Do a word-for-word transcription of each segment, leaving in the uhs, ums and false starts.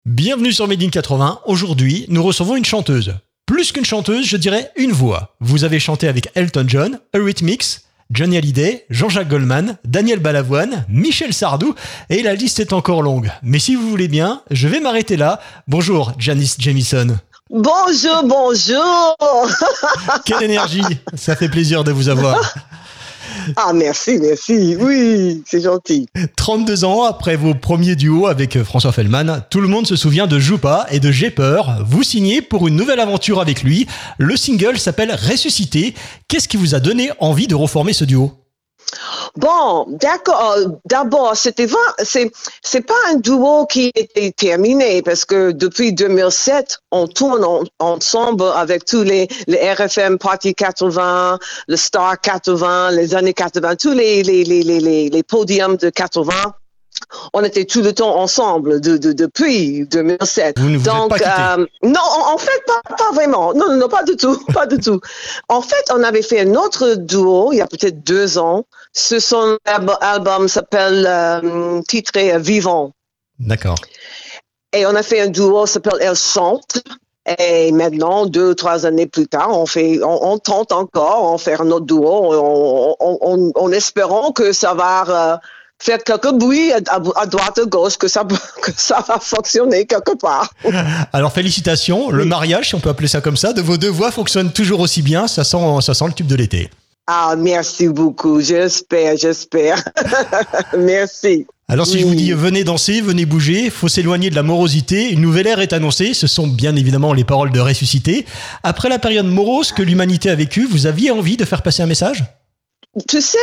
Bienvenue sur Made in quatre-vingts. Aujourd'hui, nous recevons une chanteuse. Plus qu'une chanteuse, je dirais une voix. Vous avez chanté avec Elton John, Eurythmics, Johnny Hallyday, Jean-Jacques Goldman, Daniel Balavoine, Michel Sardou, et la liste est encore longue. Mais si vous voulez bien, je vais m'arrêter là. Bonjour, Janice Jamieson. Bonjour, bonjour. Quelle énergie, ça fait plaisir de vous avoir. Ah, merci, merci. Oui, c'est gentil. trente-deux ans après vos premiers duos avec François Feldman, tout le monde se souvient de Joue pas et de J'ai peur. Vous signez pour une nouvelle aventure avec lui. Le single s'appelle Ressuscité. Qu'est-ce qui vous a donné envie de reformer ce duo ? Bon, d'accord. D'abord, c'était c'est c'est pas un duo qui était terminé parce que depuis deux mille sept, on tourne en, ensemble avec tous les les R F M Party quatre-vingts, le Star quatre-vingts, les années quatre-vingts, tous les les les les les, les podiums de quatre-vingts. On était tout le temps ensemble de, de, depuis deux mille sept. Vous ne vous Donc, êtes pas euh, non, en, en fait, pas, pas vraiment. Non, non, non, pas du tout, pas du tout. En fait, on avait fait un autre duo il y a peut-être deux ans. Ce son album s'appelle euh, titré Vivant. D'accord. Et on a fait un duo s'appelle Elle chante. Et maintenant, deux, trois années plus tard, on fait, on, on tente encore, on fait un autre duo, en on, on, on, espérant que ça va euh, faire quelques bruits à, à droite à gauche, que ça, que ça va fonctionner quelque part. Alors félicitations, le mariage, si on peut appeler ça comme ça, de vos deux voix fonctionne toujours aussi bien, ça sent, ça sent le tube de l'été. Ah, merci beaucoup, j'espère, j'espère. Merci. Alors si oui. je vous dis venez danser, venez bouger, faut s'éloigner de la morosité, une nouvelle ère est annoncée, ce sont bien évidemment les paroles de Ressuscité. Après la période morose que l'humanité a vécue, vous aviez envie de faire passer un message ? Tu sais,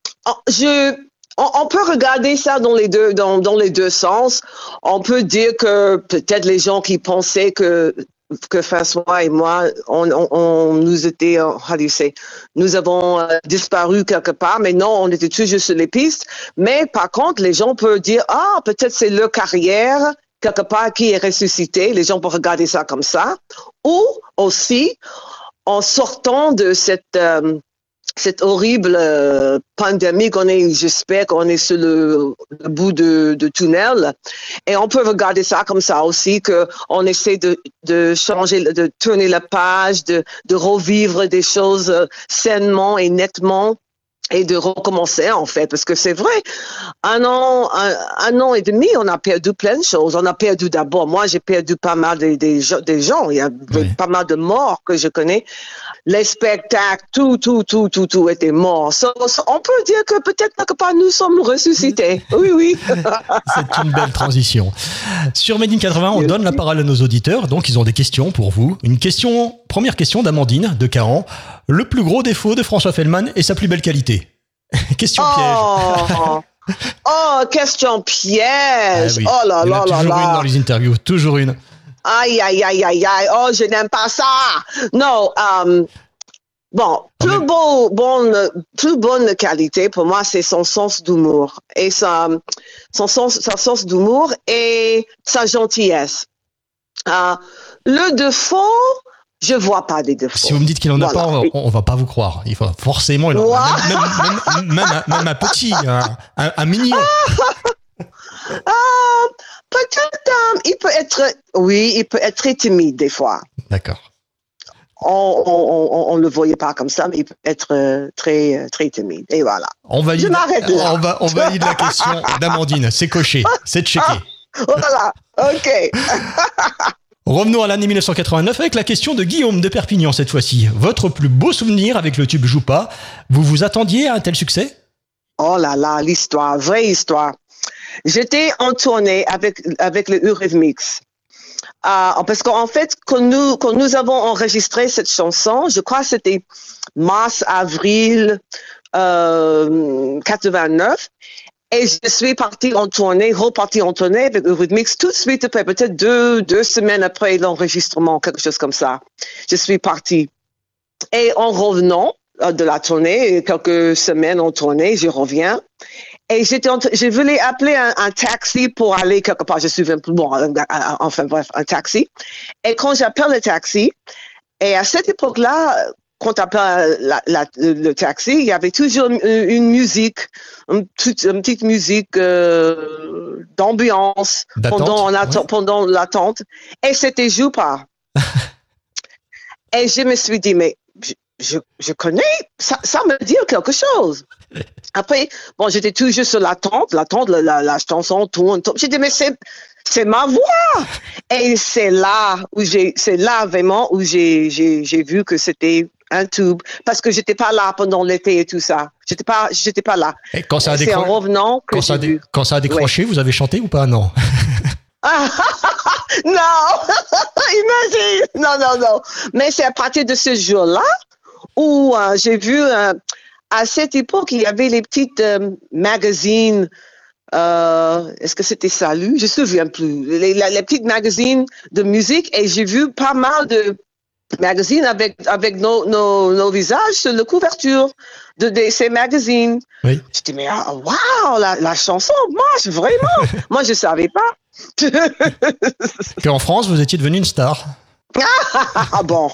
je... On peut regarder ça dans les deux, dans, dans les deux sens. On peut dire que peut-être les gens qui pensaient que que François et moi, on, on, on nous était, how do you say, nous avons euh, disparu quelque part, mais non, on était toujours sur les pistes. Mais par contre, les gens peuvent dire, ah, peut-être c'est leur carrière quelque part qui est ressuscitée. Les gens peuvent regarder ça comme ça. Ou aussi, en sortant de cette euh, cette horrible euh, pandémie qu'on est, j'espère qu'on est sur le, le bout de, de tunnel. Et on peut regarder ça comme ça aussi, qu'on essaie de, de changer, de tourner la page, de, de revivre des choses euh, sainement et nettement et de recommencer en fait, parce que c'est vrai, un an, un, un an et demi, on a perdu plein de choses. On a perdu d'abord, moi j'ai perdu pas mal des, des, des gens, il y a oui. pas mal de morts que je connais. Les spectacles, tout, tout, tout, tout, tout était mort. So, so, on peut dire que peut-être quelque part nous sommes ressuscités. Oui, oui. C'est une belle transition. Sur Made in quatre-vingts, on donne la parole à nos auditeurs, donc ils ont des questions pour vous. Une question, première question d'Amandine, de Caen. Le plus gros défaut de François Feldman et sa plus belle qualité. Question oh, piège. Oh, question piège. Ah, oui. Oh là là là là. Toujours une dans les interviews, toujours une. Aïe, aïe, aïe, aïe, aïe. Oh, je n'aime pas ça. Non, um, bon, plus, beau, bonne, plus bonne qualité pour moi, c'est son sens d'humour. Et sa, son sens, son sens d'humour et sa gentillesse. Uh, le défaut, je vois pas des défauts. Si vous me dites qu'il en a voilà. pas, on, on va pas vous croire. Il faut forcément, il en a même, même, même, même, un, même un petit, un, un, un mignon. Ah, peut-être, um, il peut être, oui, il peut être très timide des fois. D'accord. On, on, on, on le voyait pas comme ça, mais il peut être euh, très, très timide. Et voilà. On valide, je m'arrête là. On, va, on valide la question d'Amandine. C'est coché, c'est checké. Ah, voilà. Ok. Revenons à l'année dix-neuf cent quatre-vingt-neuf avec la question de Guillaume de Perpignan cette fois-ci. Votre plus beau souvenir avec le tube Joue pas, vous vous attendiez à un tel succès ? Oh là là, l'histoire, vraie histoire. J'étais en tournée avec, avec le Eurythmics. Euh, parce qu'en fait, quand nous, quand nous avons enregistré cette chanson, je crois que c'était mars, avril euh, quatre-vingt-neuf, et je suis partie en tournée, repartie en tournée avec Eurythmics tout de suite après, peut-être deux, deux semaines après l'enregistrement, quelque chose comme ça. Je suis partie. Et en revenant de la tournée, quelques semaines en tournée, je reviens. Et j'étais, en, je voulais appeler un, un taxi pour aller quelque part. Je suis bon, enfin bref, un taxi. Et quand j'appelle le taxi, et à cette époque-là, quand tu appelles la, la, le, le taxi, il y avait toujours une, une musique, une petite, une petite musique euh, d'ambiance pendant, l'attente, ouais. pendant l'attente. Et c'était Joupa. Et je me suis dit, mais je, je, je connais, ça, ça me dit quelque chose. Après, bon, j'étais toujours sur l'attente, l'attente, la, la, la chanson tourne, tourne. J'ai dit, mais c'est, c'est ma voix. Et c'est là où j'ai, c'est là vraiment où j'ai, j'ai, j'ai vu que c'était un tube, parce que j'étais pas là pendant l'été et tout ça. J'étais pas, j'étais pas là. Et quand ça a c'est décro... en revenant que quand j'ai ça a dé... vu. Quand ça a décroché, ouais. Vous avez chanté ou pas? Non. Non, imagine. Non, non, non. Mais c'est à partir de ce jour-là où euh, j'ai vu, euh, à cette époque, il y avait les petites euh, magazines. Euh, est-ce que c'était Salut? Je ne me souviens plus. Les, les, les petites magazines de musique, et j'ai vu pas mal de magazines avec, avec nos, nos, nos visages sur la couverture de, de ces magazines. Oui. Je dis, mais oh, waouh, la, la chanson marche vraiment. Moi, je ne savais pas. Qu'en France, vous étiez devenue une star. Ah bon.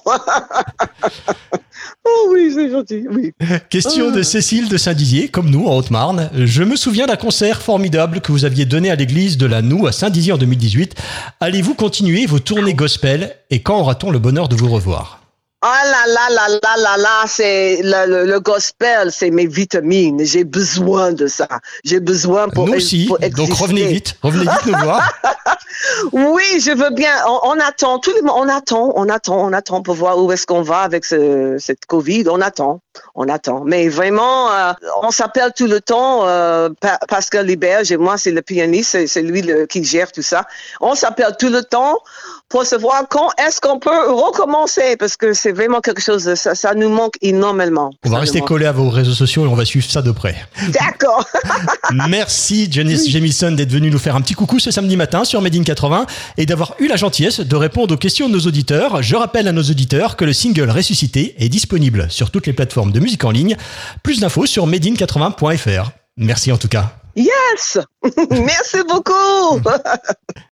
Oh oui, c'est gentil, oui. Question de Cécile de Saint-Dizier, comme nous, en Haute-Marne. Je me souviens d'un concert formidable que vous aviez donné à l'église de la Noue à Saint-Dizier en deux mille dix-huit. Allez-vous continuer vos tournées gospel et quand aura-t-on le bonheur de vous revoir? Ah là là là là là là, c'est le, le, le gospel, c'est mes vitamines. J'ai besoin de ça. J'ai besoin pour, nous aussi, pour exister. Donc revenez vite, revenez vite nous voir. Oui, je veux bien. On, on attend, tout le monde, on attend, on attend, on attend pour voir où est-ce qu'on va avec ce, cette Covid. On attend, on attend. Mais vraiment, euh, on s'appelle tout le temps. Euh, Pascal Liberge et moi, c'est le pianiste, c'est, c'est lui le, qui gère tout ça. On s'appelle tout le temps pour savoir quand est-ce qu'on peut recommencer, parce que c'est vraiment quelque chose, de, ça, ça nous manque énormément. On va rester collé à vos réseaux sociaux et on va suivre ça de près. D'accord. Merci Janice Jamison d'être venue nous faire un petit coucou ce samedi matin sur Made in quatre-vingts et d'avoir eu la gentillesse de répondre aux questions de nos auditeurs. Je rappelle à nos auditeurs que le single Ressuscité est disponible sur toutes les plateformes de musique en ligne. Plus d'infos sur made in quatre-vingts point f r. Merci en tout cas. Yes. Merci beaucoup.